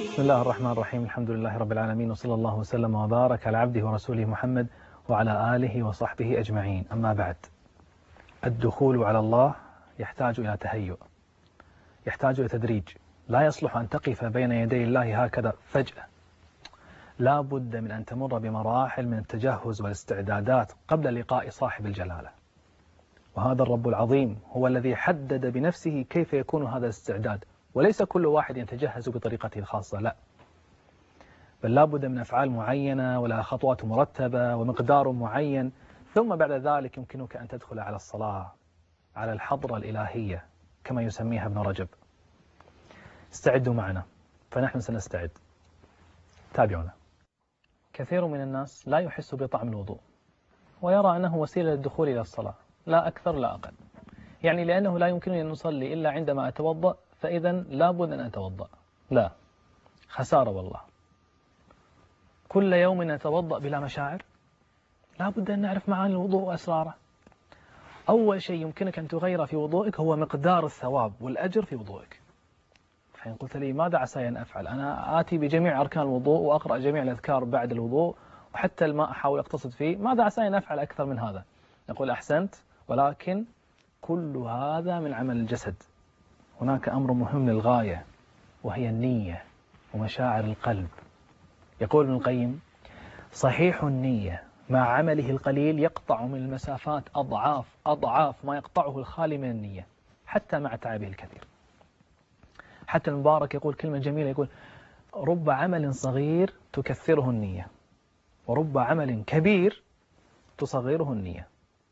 بسم الله الرحمن الرحيم. الحمد لله رب العالمين، وصلى الله وسلم وبارك على عبده ورسوله محمد وعلى آله وصحبه أجمعين. أما بعد، الدخول على الله يحتاج إلى تهيؤ، يحتاج إلى تدريج. لا يصلح أن تقف بين يدي الله هكذا فجأة، لا بد من أن تمر بمراحل من التجهز والاستعدادات قبل لقاء صاحب الجلالة. وهذا الرب العظيم هو الذي حدد بنفسه كيف يكون هذا الاستعداد، وليس كل واحد يتجهز بطريقته الخاصة، لا، بل لا بد من أفعال معينة ولها خطوات مرتبة ومقدار معين، ثم بعد ذلك يمكنك أن تدخل على الصلاة، على الحضرة الإلهية كما يسميها ابن رجب. استعدوا معنا فنحن سنستعد. تابعونا. كثير من الناس لا يحس بطعم الوضوء ويرى أنه وسيلة للدخول إلى الصلاة، لا أكثر لا أقل. يعني لأنه لا يمكنني أن نصلي إلا عندما أتوضأ، فإذا لا بد أن أتوضأ. لا، خسارة والله. كل يوم نتوضأ بلا مشاعر. لا بد أن نعرف معاني الوضوء وأسراره. أول شيء يمكنك أن تغير في وضوئك هو مقدار الثواب والأجر في وضوئك. فإن قلت لي ماذا عسى أن أفعل؟ أنا آتي بجميع أركان الوضوء وأقرأ جميع الأذكار بعد الوضوء، وحتى الماء أحاول أقتصد فيه، ماذا عسى أن أفعل أكثر من هذا؟ نقول أحسنت، ولكن كل هذا من عمل الجسد. هناك أمر مهم للغاية، وهي النية ومشاعر القلب. يقول ابن القيم: صحيح النية مع عمله القليل يقطع من المسافات أضعاف ما يقطعه الخالي من النية، حتى مع تعبه الكثير. حتى المبارك يقول كلمة جميلة، يقول: رب عمل صغير تكثره النية، ورب عمل كبير تصغره النية.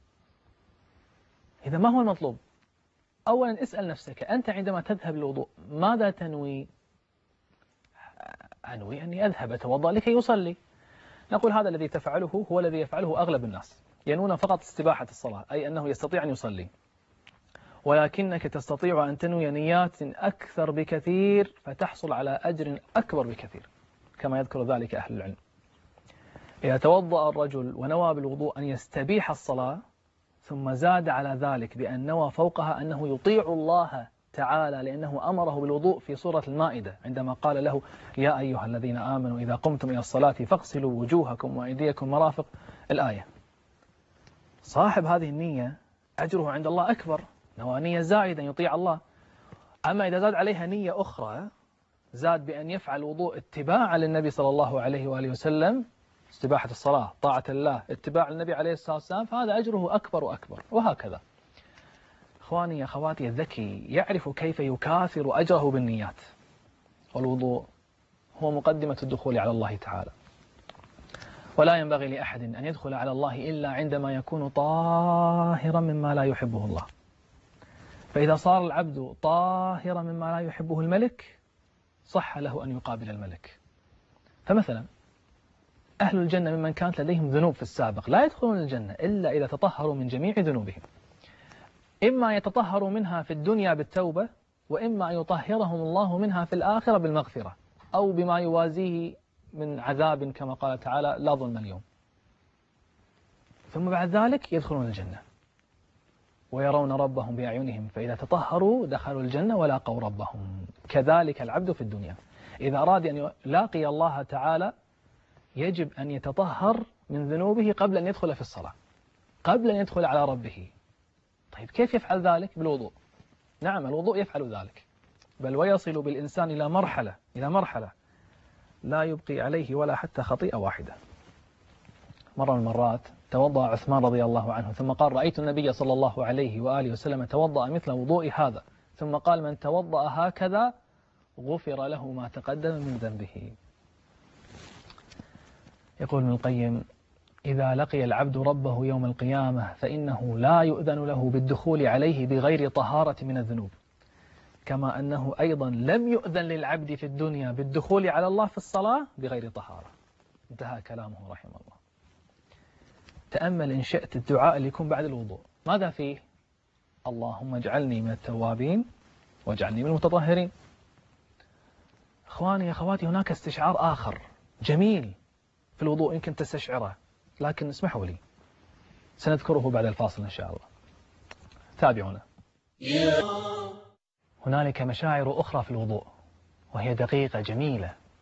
إذا ما هو المطلوب؟ أولا اسأل نفسك، أنت عندما تذهب للوضوء ماذا تنوي؟ أنوي أني أذهب أتوضأ لكي يصلي. نقول هذا الذي تفعله هو الذي يفعله أغلب الناس، ينوون فقط استباحة الصلاة، أي أنه يستطيع أن يصلي. ولكنك تستطيع أن تنوي نيات أكثر بكثير فتحصل على أجر أكبر بكثير، كما يذكر ذلك أهل العلم. إذا توضأ الرجل ونوى بالوضوء أن يستبيح الصلاة، ثم زاد على ذلك بأن نوى فوقها أنه يطيع الله تعالى، لأنه أمره بالوضوء في سورة المائدة عندما قال له: يا أيها الذين آمنوا إذا قمتم إلى الصلاة فاغسلوا وجوهكم وأيديكم مرافق الآية. صاحب هذه النية أجره عند الله أكبر، نوى نية زائدة يطيع الله. أما إذا زاد عليها نية أخرى، زاد بأن يفعل وضوء اتباعا للنبي صلى الله عليه وآله وسلم، استباحة الصلاة، طاعة الله، اتباع النبي عليه الصلاة والسلام، فهذا أجره أكبر وأكبر، وهكذا. إخواني أخواتي، الذكي يعرف كيف يكاثر أجره بالنيات. والوضوء هو مقدمة الدخول على الله تعالى، ولا ينبغي لأحد أن يدخل على الله إلا عندما يكون طاهرا مما لا يحبه الله. فإذا صار العبد طاهرا مما لا يحبه الملك، صح له أن يقابل الملك. فمثلا أهل الجنة ممن كانت لديهم ذنوب في السابق لا يدخلون الجنة إلا إذا تطهروا من جميع ذنوبهم، إما يتطهروا منها في الدنيا بالتوبة، وإما أن يطهرهم الله منها في الآخرة بالمغفرة، أو بما يوازيه من عذاب كما قال تعالى: لا ظلم اليوم. ثم بعد ذلك يدخلون الجنة ويرون ربهم بأعينهم، فإذا تطهروا دخلوا الجنة ولاقوا ربهم. كذلك العبد في الدنيا إذا أراد أن يلاقي الله تعالى يجب أن يتطهر من ذنوبه قبل أن يدخل في الصلاة، قبل أن يدخل على ربه. طيب كيف يفعل ذلك؟ بالوضوء. نعم، الوضوء يفعل ذلك، بل ويصل بالإنسان إلى مرحلة لا يبقي عليه ولا حتى خطيئة واحدة. مرة من المرات توضأ عثمان رضي الله عنه، ثم قال: رأيت النبي صلى الله عليه وآله وسلم توضأ مثل وضوء هذا، ثم قال: من توضأ هكذا غفر له ما تقدم من ذنبه. يقول ابن القيم: إذا لقي العبد ربه يوم القيامة فإنه لا يؤذن له بالدخول عليه بغير طهارة من الذنوب، كما أنه أيضا لم يؤذن للعبد في الدنيا بالدخول على الله في الصلاة بغير طهارة. انتهى كلامه رحمه الله. تأمل إن شئت الدعاء اللي يكون بعد الوضوء، ماذا فيه؟ اللهم اجعلني من التوابين واجعلني من المتطهرين. إخواني أخواتي، هناك استشعار آخر جميل في الوضوء يمكن تستشعره، لكن اسمحوا لي سنذكره بعد الفاصل إن شاء الله. تابعونا. هنالك مشاعر أخرى في الوضوء، وهي دقيقة جميلة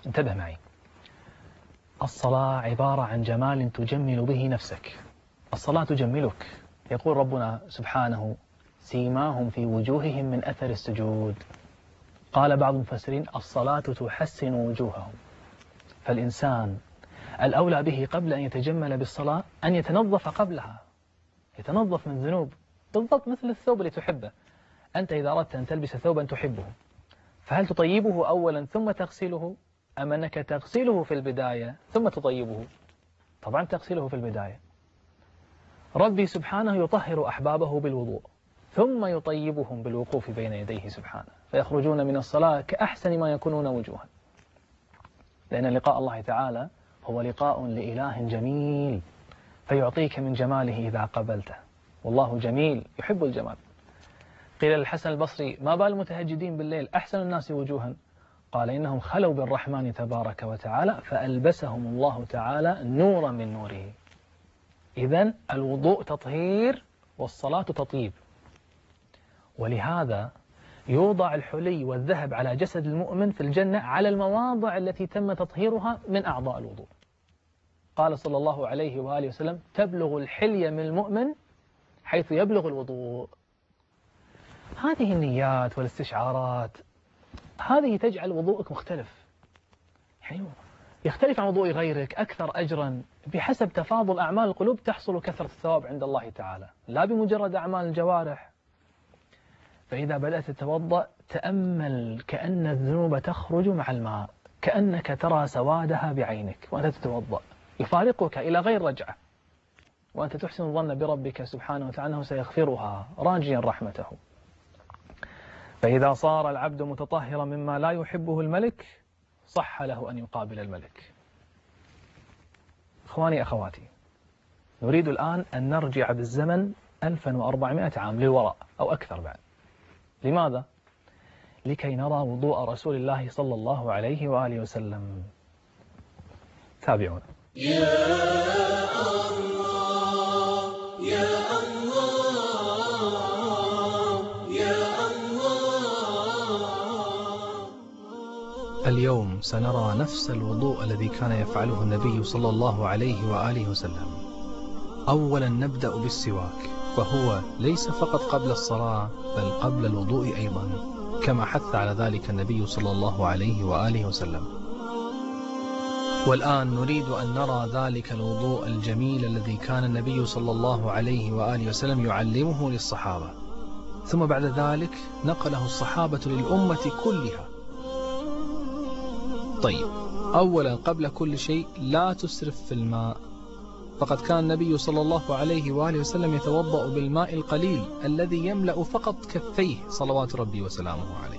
انتبه معي. الصلاة عبارة عن جمال تجمل به نفسك. الصلاة تجملك. يقول ربنا سبحانه: سيماهم في وجوههم من أثر السجود. قال بعض المفسرين: الصلاة تحسن وجوههم. فالإنسان الأولى به قبل أن يتجمل بالصلاة أن يتنظف قبلها، يتنظف من ذنوب، بالضبط مثل الثوب اللي تحبه. أنت إذا أردت أن تلبس ثوبا تحبه، فهل تطيبه أولا ثم تغسله، أم أنك تغسله في البداية ثم تطيبه؟ طبعا تغسله في البداية. ربي سبحانه يطهر أحبابه بالوضوء ثم يطيبهم بالوقوف بين يديه سبحانه، فيخرجون من الصلاة كأحسن ما يكونون وجوها، لأن لقاء الله تعالى هو لقاء لإله جميل، فيعطيك من جماله إذا قبلته، والله جميل يحب الجمال. قيل للحسن البصري: ما بال المتهجدين بالليل أحسن الناس وجوها؟ قال: إنهم خلوا بالرحمن تبارك وتعالى فألبسهم الله تعالى نورا من نوره. إذن الوضوء تطهير والصلاة تطيب. ولهذا يوضع الحلي والذهب على جسد المؤمن في الجنة على المواضع التي تم تطهيرها من أعضاء الوضوء. قال صلى الله عليه وآله وسلم: تبلغ الحلية من المؤمن حيث يبلغ الوضوء. هذه النيات والاستشعارات هذه تجعل وضوءك مختلف، يعني يختلف عن وضوء غيرك، أكثر أجرا. بحسب تفاضل أعمال القلوب تحصل كثرة الثواب عند الله تعالى، لا بمجرد أعمال الجوارح. فإذا بدأت تتوضأ تأمل كأن الذنوب تخرج مع الماء، كأنك ترى سوادها بعينك وأنت تتوضأ، يفارقك إلى غير رجعة، وأنت تحسن الظن بربك سبحانه وتعالى أنه سيغفرها راجيا رحمته. فإذا صار العبد متطهرا مما لا يحبه الملك صح له أن يقابل الملك. إخواني أخواتي، نريد الآن أن نرجع بالزمن 1400 عام للوراء أو أكثر بعد. لماذا؟ لكي نرى وضوء رسول الله صلى الله عليه وآله وسلم. تابعونا. يا الله يا اليوم سنرى نفس الوضوء الذي كان يفعله النبي صلى الله عليه وآله وسلم. أولا نبدأ بالسواك، فهو ليس فقط قبل الصلاة بل قبل الوضوء أيضا، كما حث على ذلك النبي صلى الله عليه وآله وسلم. والآن نريد أن نرى ذلك الوضوء الجميل الذي كان النبي صلى الله عليه وآله وسلم يعلمه للصحابة، ثم بعد ذلك نقله الصحابة للأمة كلها. طيب، أولا قبل كل شيء لا تسرف في الماء، فقد كان النبي صلى الله عليه وآله وسلم يتوضأ بالماء القليل الذي يملأ فقط كفيه صلوات ربي وسلامه عليه.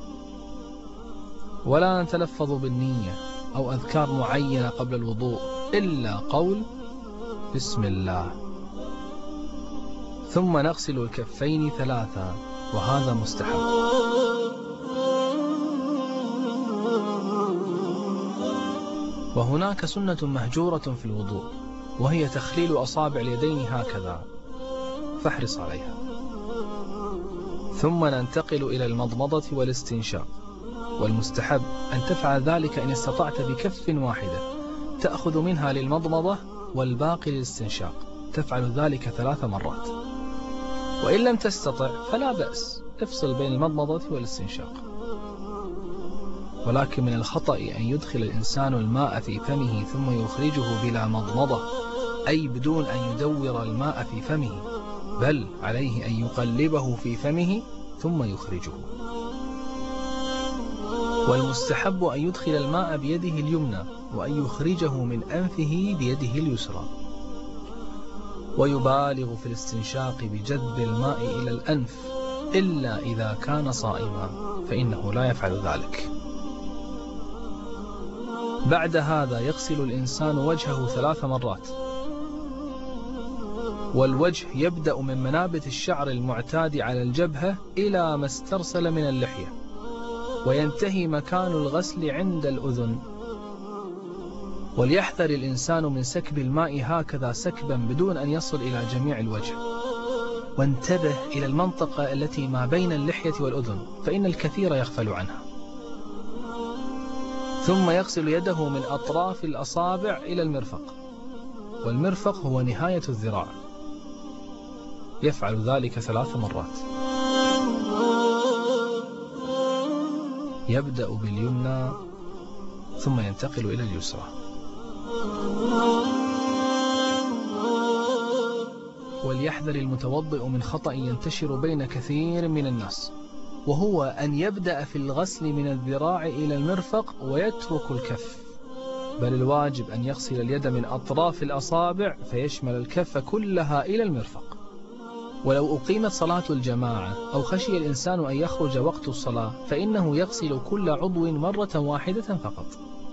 ولا نتلفظ بالنية أو أذكار معينة قبل الوضوء إلا قول بسم الله، ثم نغسل الكفين 3، وهذا مستحب. وهناك سنة مهجورة في الوضوء، وهي تخليل أصابع اليدين هكذا، فاحرص عليها. ثم ننتقل إلى المضمضة والاستنشاق، والمستحب أن تفعل ذلك إن استطعت بكف واحدة، تأخذ منها للمضمضة والباقي للاستنشاق، تفعل ذلك 3 مرات. وإن لم تستطع فلا بأس، افصل بين المضمضة والاستنشاق. ولكن من الخطأ أن يدخل الإنسان الماء في فمه ثم يخرجه بلا مضمضة، أي بدون أن يدور الماء في فمه، بل عليه أن يقلبه في فمه ثم يخرجه. والمستحب أن يدخل الماء بيده اليمنى وأن يخرجه من أنفه بيده اليسرى، ويبالغ في الاستنشاق بجذب الماء إلى الأنف إلا إذا كان صائما، فإنه لا يفعل ذلك. بعد هذا يغسل الإنسان وجهه 3 مرات، والوجه يبدأ من منابت الشعر المعتاد على الجبهة إلى ما استرسل من اللحية، وينتهي مكان الغسل عند الأذن. وليحذر الإنسان من سكب الماء هكذا سكبا بدون أن يصل إلى جميع الوجه، وانتبه إلى المنطقة التي ما بين اللحية والأذن، فإن الكثير يغفل عنها. ثم يغسل يده من أطراف الأصابع إلى المرفق، والمرفق هو نهاية الذراع، يفعل ذلك 3 مرات. يبدأ باليمنى ثم ينتقل إلى اليسرى. وليحذر المتوضئ من خطأ ينتشر بين كثير من الناس، وهو أن يبدأ في الغسل من الذراع إلى المرفق ويترك الكف، بل الواجب أن يغسل اليد من أطراف الأصابع فيشمل الكف كلها إلى المرفق. ولو أقيمت صلاة الجماعة أو خشي الإنسان أن يخرج وقت الصلاة فإنه يغسل كل عضو مرة واحدة فقط،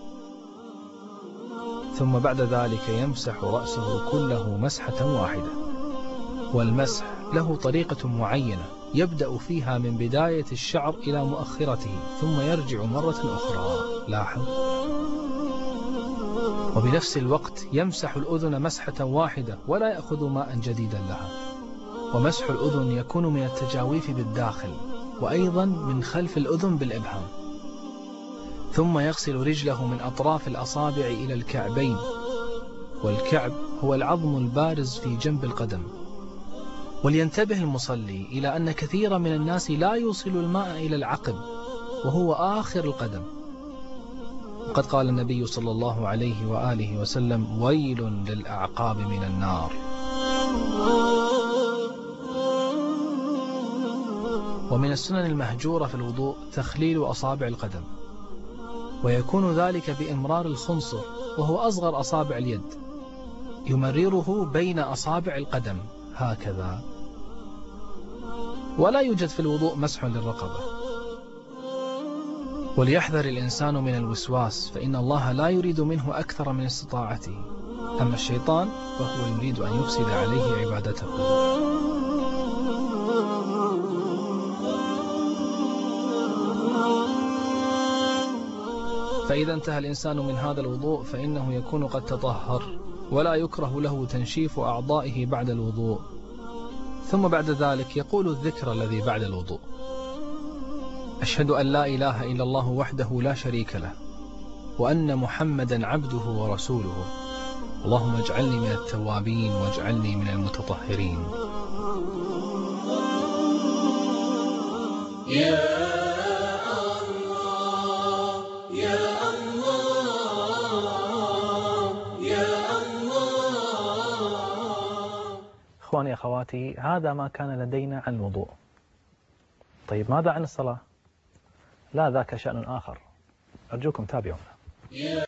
ثم بعد ذلك يمسح رأسه كله مسحة واحدة. والمسح له طريقة معينة يبدأ فيها من بداية الشعر إلى مؤخرته ثم يرجع مرة أخرى، لاحظ. وبنفس الوقت يمسح الأذن مسحة واحدة ولا يأخذ ماء جديدا لها. ومسح الأذن يكون من التجاويف بالداخل، وأيضا من خلف الأذن بالإبهام. ثم يغسل رجله من أطراف الأصابع إلى الكعبين، والكعب هو العظم البارز في جنب القدم. ولينتبه المصلي إلى أن كثير من الناس لا يوصل الماء إلى العقب وهو آخر القدم، وقد قال النبي صلى الله عليه وآله وسلم: ويل للأعقاب من النار. ومن السنن المهجورة في الوضوء تخليل أصابع القدم، ويكون ذلك بإمرار الخنصر وهو أصغر أصابع اليد، يمرره بين أصابع القدم هكذا. ولا يوجد في الوضوء مسح للرقبة. وليحذر الإنسان من الوسواس، فإن الله لا يريد منه أكثر من استطاعته، أما الشيطان فهو يريد أن يفسد عليه عبادته. فإذا انتهى الإنسان من هذا الوضوء فإنه يكون قد تطهر، ولا يكره له تنشيف أعضائه بعد الوضوء. ثم بعد ذلك يقول الذكر الذي بعد الوضوء: أشهد أن لا إله إلا الله وحده لا شريك له، وأن محمدا عبده ورسوله، اللهم اجعلني من التوابين واجعلني من المتطهرين. إخواني أخواتي، هذا ما كان لدينا عن الوضوء. طيب ماذا عن الصلاة؟ لا، ذاك شأن آخر، أرجوكم تابعونا.